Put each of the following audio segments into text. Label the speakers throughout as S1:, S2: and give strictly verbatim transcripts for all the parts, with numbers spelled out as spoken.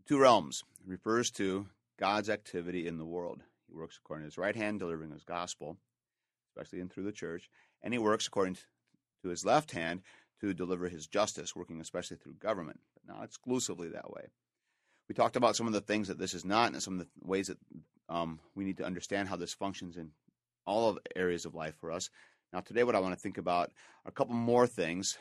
S1: Two realms refers to God's activity in the world. He works according to his right hand, delivering his gospel, especially in through the church, and he works according to his left hand to deliver his justice, working especially through government, but not exclusively that way. We talked about some of the things that this is not and some of the ways that um, we need to understand how this functions in all of the areas of life for us. Now, today what I want to think about are a couple more things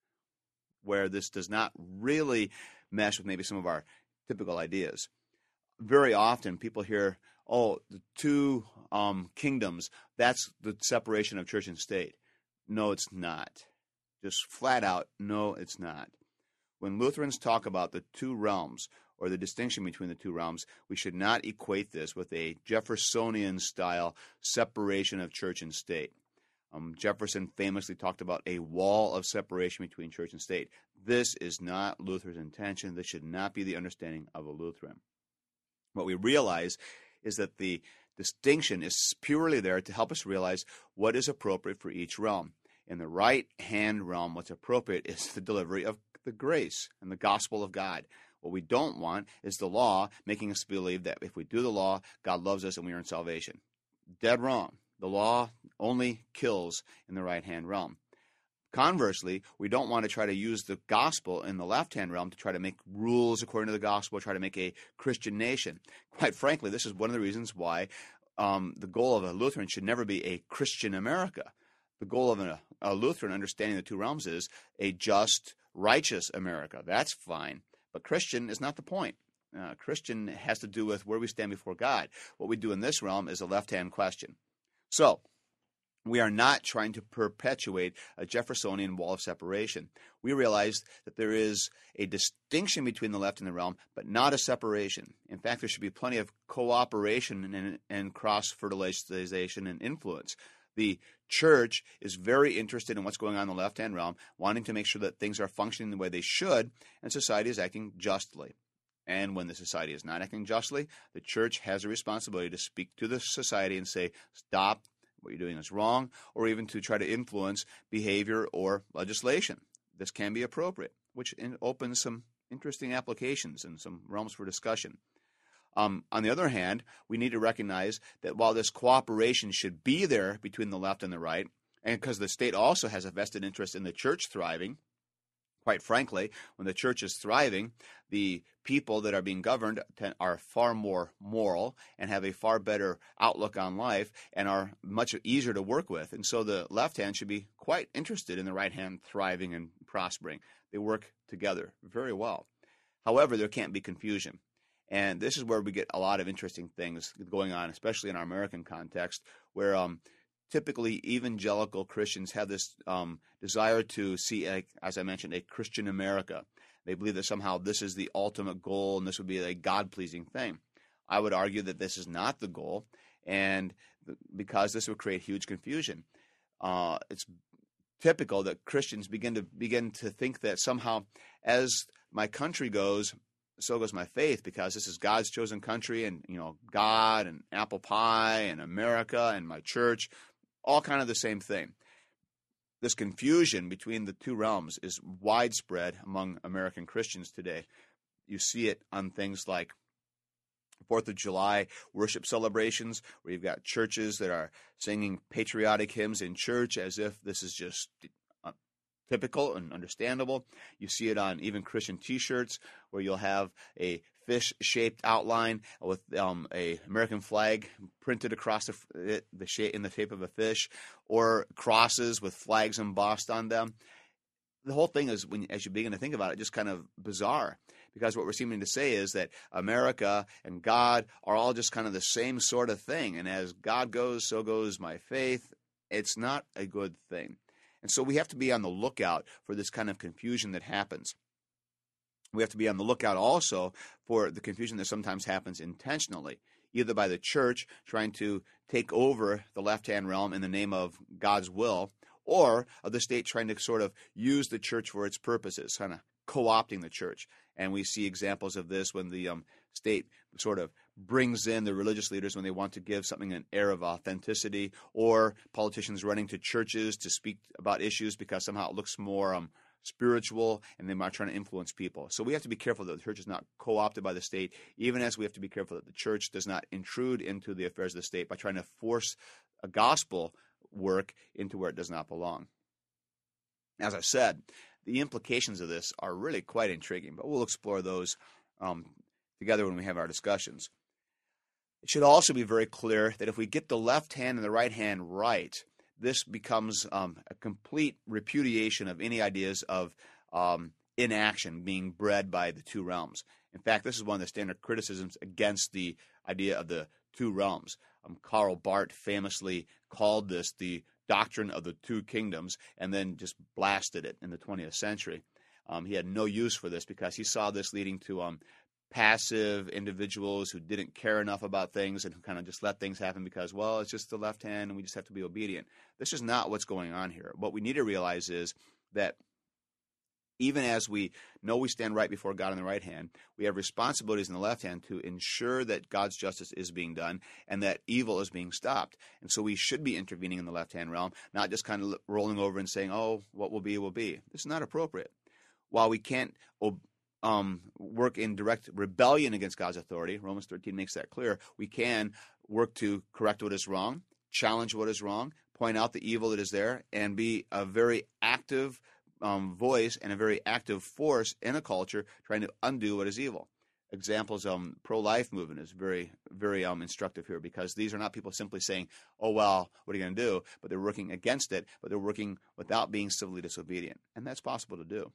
S1: where this does not really mesh with maybe some of our typical ideas. Very often people hear, oh, the two um, kingdoms, that's the separation of church and state. No, it's not. Just flat out, no, it's not. When Lutherans talk about the two realms or the distinction between the two realms, we should not equate this with a Jeffersonian-style separation of church and state. Um, Jefferson famously talked about a wall of separation between church and state. This is not Luther's intention. This should not be the understanding of a Lutheran. What we realize is that the distinction is purely there to help us realize what is appropriate for each realm. In the right-hand realm, what's appropriate is the delivery of the grace and the gospel of God. What we don't want is the law making us believe that if we do the law, God loves us and we earn salvation. Dead wrong. The law only kills in the right-hand realm. Conversely, we don't want to try to use the gospel in the left-hand realm to try to make rules according to the gospel, try to make a Christian nation. Quite frankly, this is one of the reasons why um, the goal of a Lutheran should never be a Christian America. The goal of a, a Lutheran, understanding the two realms, is a just, righteous America. That's fine. But Christian is not the point. Uh, Christian has to do with where we stand before God. What we do in this realm is a left-hand question. So, we are not trying to perpetuate a Jeffersonian wall of separation. We realize that there is a distinction between the left and the realm, but not a separation. In fact, there should be plenty of cooperation and, and cross-fertilization and influence. The church is very interested in what's going on in the left-hand realm, wanting to make sure that things are functioning the way they should, and society is acting justly. And when the society is not acting justly, the church has a responsibility to speak to the society and say, stop, what you're doing is wrong, or even to try to influence behavior or legislation. This can be appropriate, which opens some interesting applications and some realms for discussion. Um, on the other hand, we need to recognize that while this cooperation should be there between the left and the right, and because the state also has a vested interest in the church thriving, quite frankly, when the church is thriving, the people that are being governed are far more moral and have a far better outlook on life and are much easier to work with. And so the left hand should be quite interested in the right hand thriving and prospering. They work together very well. However, there can't be confusion. And this is where we get a lot of interesting things going on, especially in our American context, where um, typically evangelical Christians have this um, desire to see, a, as I mentioned, a Christian America. They believe that somehow this is the ultimate goal and this would be a God-pleasing thing. I would argue that this is not the goal, and because this would create huge confusion. Uh, it's typical that Christians begin to begin to think that somehow as my country goes, so goes my faith, because this is God's chosen country, and you know, God and apple pie and America and my church, all kind of the same thing. This confusion between the two realms is widespread among American Christians today. You see it on things like Fourth of July worship celebrations, where you've got churches that are singing patriotic hymns in church as if this is just typical and understandable. You see it on even Christian T-shirts, where you'll have a fish-shaped outline with um, a American flag printed across the, the shape, in the shape of a fish, or crosses with flags embossed on them. The whole thing is, when as you begin to think about it, just kind of bizarre, because what we're seeming to say is that America and God are all just kind of the same sort of thing, and as God goes, so goes my faith. It's not a good thing. And so we have to be on the lookout for this kind of confusion that happens. We have to be on the lookout also for the confusion that sometimes happens intentionally, either by the church trying to take over the left-hand realm in the name of God's will, or of the state trying to sort of use the church for its purposes, kind of co-opting the church. And we see examples of this when the um, state sort of brings in the religious leaders when they want to give something an air of authenticity, or politicians running to churches to speak about issues because somehow it looks more um, spiritual, and they might try to influence people. So we have to be careful that the church is not co-opted by the state, even as we have to be careful that the church does not intrude into the affairs of the state by trying to force a gospel work into where it does not belong. As I said, the implications of this are really quite intriguing, but we'll explore those um, together when we have our discussions. It should also be very clear that if we get the left hand and the right hand right, this becomes um, a complete repudiation of any ideas of um, inaction being bred by the two realms. In fact, this is one of the standard criticisms against the idea of the two realms. Um, Karl Barth famously called this the doctrine of the two kingdoms and then just blasted it in the twentieth century. Um, he had no use for this because he saw this leading to um, passive individuals who didn't care enough about things and who kind of just let things happen because, well, it's just the left hand and we just have to be obedient. This is not what's going on here. What we need to realize is that even as we know we stand right before God in the right hand, we have responsibilities in the left hand to ensure that God's justice is being done and that evil is being stopped. And so we should be intervening in the left-hand realm, not just kind of rolling over and saying, oh, what will be, will be. This is not appropriate. While we can't um, work in direct rebellion against God's authority, Romans thirteen makes that clear, we can work to correct what is wrong, challenge what is wrong, point out the evil that is there, and be a very active Um, voice and a very active force in a culture trying to undo what is evil. Examples of um, pro-life movement is very, very um, instructive here because these are not people simply saying, oh, well, what are you going to do? But they're working against it, but they're working without being civilly disobedient. And that's possible to do.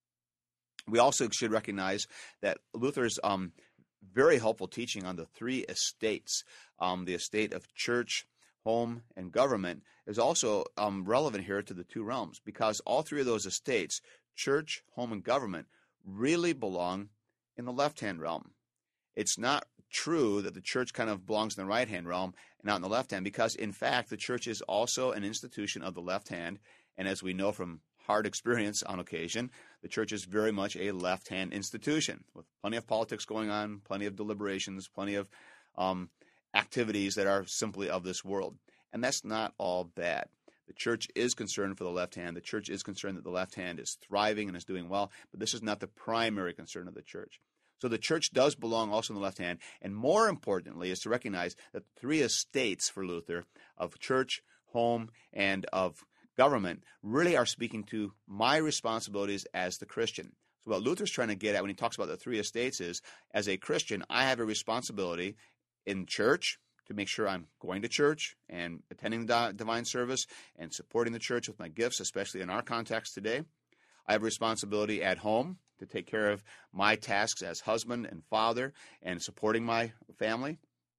S1: We also should recognize that Luther's um, very helpful teaching on the three estates, um, the estate of church, home, and government, is also um, relevant here to the two realms because all three of those estates, church, home, and government, really belong in the left-hand realm. It's not true that the church kind of belongs in the right-hand realm and not in the left hand because, in fact, the church is also an institution of the left hand, and as we know from hard experience on occasion, the church is very much a left-hand institution with plenty of politics going on, plenty of deliberations, plenty of um, activities that are simply of this world. And that's not all bad. The church is concerned for the left hand. The church is concerned that the left hand is thriving and is doing well, but this is not the primary concern of the church. So the church does belong also in the left hand, and more importantly is to recognize that the three estates for Luther of church, home, and of government really are speaking to my responsibilities as the Christian. So what Luther's trying to get at when he talks about the three estates is, as a Christian, I have a responsibility in church to make sure I'm going to church and attending the divine service and supporting the church with my gifts, especially in our context today. I have a responsibility at home to take care of my tasks as husband and father and supporting my family.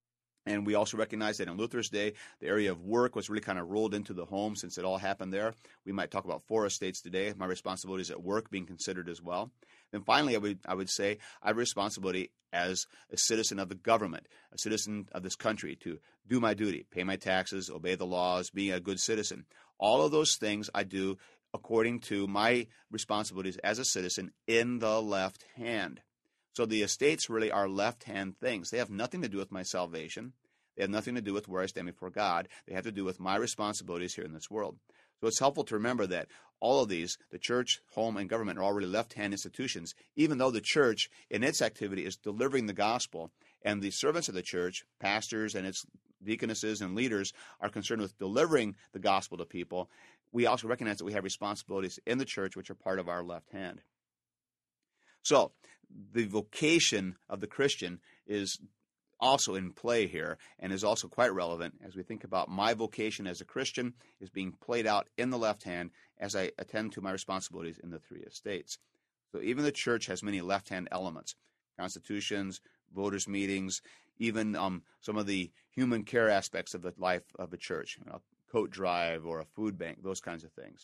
S1: And we also recognize that in Luther's day, the area of work was really kind of rolled into the home since it all happened there. We might talk about four estates today, my responsibilities at work being considered as well. Then finally, I would I would say I have a responsibility as a citizen of the government, a citizen of this country, to do my duty, pay my taxes, obey the laws, be a good citizen. All of those things I do according to my responsibilities as a citizen in the left hand. So the estates really are left-hand things. They have nothing to do with my salvation. They have nothing to do with where I stand before God. They have to do with my responsibilities here in this world. So it's helpful to remember that all of these, the church, home, and government, are already left-hand institutions, even though the church in its activity is delivering the gospel, and the servants of the church, pastors and its deaconesses and leaders, are concerned with delivering the gospel to people. We also recognize that we have responsibilities in the church which are part of our left hand. So the vocation of the Christian is also in play here and is also quite relevant as we think about my vocation as a Christian is being played out in the left hand as I attend to my responsibilities in the three estates. So even the church has many left-hand elements, constitutions, voters' meetings, even um, some of the human care aspects of the life of a church, you know, a coat drive or a food bank, those kinds of things.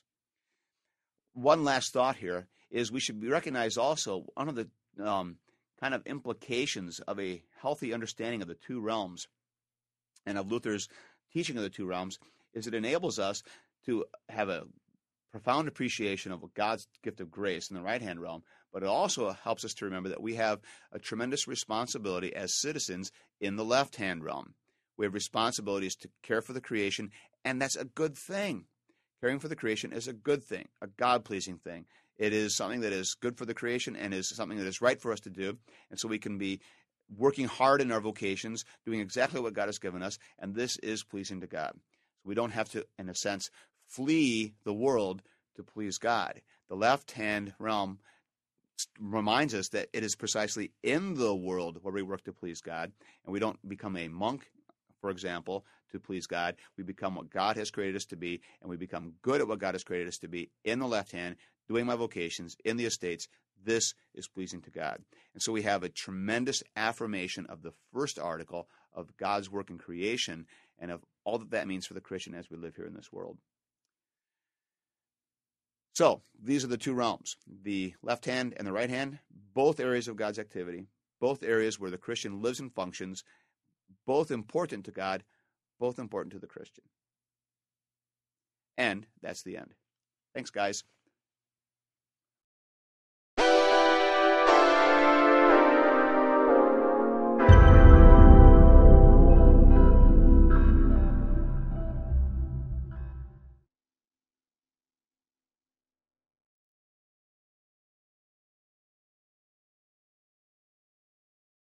S1: One last thought here is we should recognize also one of the um, kind of implications of a healthy understanding of the two realms and of Luther's teaching of the two realms is it enables us to have a profound appreciation of God's gift of grace in the right-hand realm, but it also helps us to remember that we have a tremendous responsibility as citizens in the left-hand realm. We have responsibilities to care for the creation, and that's a good thing. Caring for the creation is a good thing, a God-pleasing thing. It is something that is good for the creation and is something that is right for us to do. And so we can be working hard in our vocations, doing exactly what God has given us, and this is pleasing to God. So we don't have to, in a sense, flee the world to please God. The left-hand realm reminds us that it is precisely in the world where we work to please God, and we don't become a monk, for example, to please God. We become what God has created us to be, and we become good at what God has created us to be in the left hand, doing my vocations in the estates. This is pleasing to God. And so we have a tremendous affirmation of the first article of God's work in creation and of all that that means for the Christian as we live here in this world. So these are the two realms, the left hand and the right hand, both areas of God's activity, both areas where the Christian lives and functions, both important to God, both important to the Christian. And that's the end. Thanks, guys.